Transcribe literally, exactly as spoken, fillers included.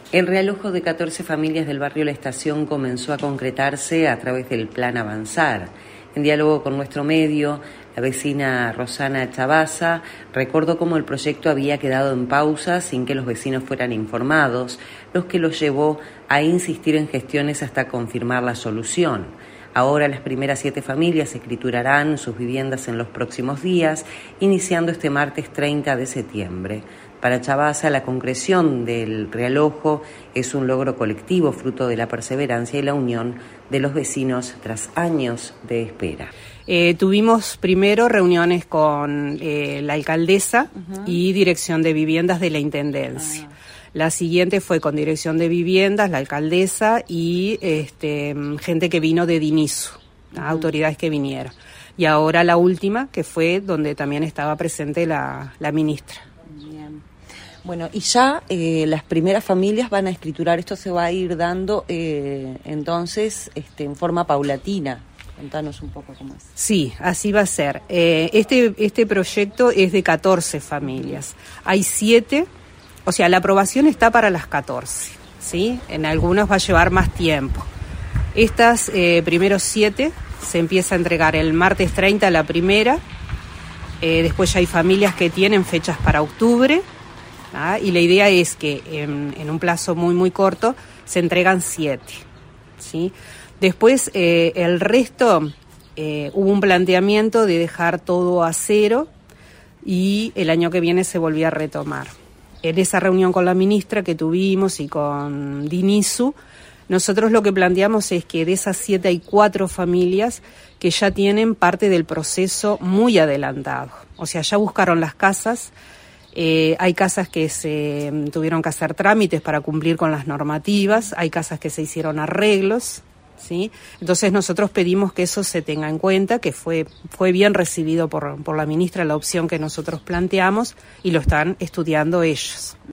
El realojo de catorce familias del barrio La Estación comenzó a concretarse a través del Plan Avanzar. En diálogo con nuestro medio, la vecina Rosana Chabaza recordó cómo el proyecto había quedado en pausa sin que los vecinos fueran informados, lo que los llevó a insistir en gestiones hasta confirmar la solución. Ahora las primeras siete familias escriturarán sus viviendas en los próximos días, iniciando este martes treinta de septiembre. Para Chabaza, la concreción del realojo es un logro colectivo, fruto de la perseverancia y la unión de los vecinos tras años de espera. Eh, tuvimos primero reuniones con eh, la alcaldesa uh-huh. y Dirección de Viviendas de la Intendencia. Uh-huh. La siguiente fue con Dirección de Viviendas, la alcaldesa y este, gente que vino de DINISU, uh-huh. autoridades que vinieron. Y ahora la última, que fue donde también estaba presente la, la ministra. Bien. Bueno, y ya eh, las primeras familias van a escriturar, esto se va a ir dando eh, entonces este, en forma paulatina. Contanos un poco cómo es. Sí, así va a ser. Eh, este, este proyecto es de catorce familias. Hay siete, o sea, la aprobación está para las catorce, ¿sí? En algunos va a llevar más tiempo. Estas eh, primeros siete se empieza a entregar el martes treinta la primera, eh, después ya hay familias que tienen fechas para octubre, ¿ah? Y la idea es que en, en un plazo muy, muy corto se entregan siete, ¿sí? Después, eh, el resto, eh, hubo un planteamiento de dejar todo a cero y el año que viene se volvía a retomar. En esa reunión con la ministra que tuvimos y con DINISU, nosotros lo que planteamos es que de esas siete hay cuatro familias que ya tienen parte del proceso muy adelantado. O sea, ya buscaron las casas, eh, hay casas que se tuvieron que hacer trámites para cumplir con las normativas, hay casas que se hicieron arreglos, ¿sí? Entonces nosotros pedimos que eso se tenga en cuenta, que fue fue bien recibido por, por la ministra la opción que nosotros planteamos y lo están estudiando ellos.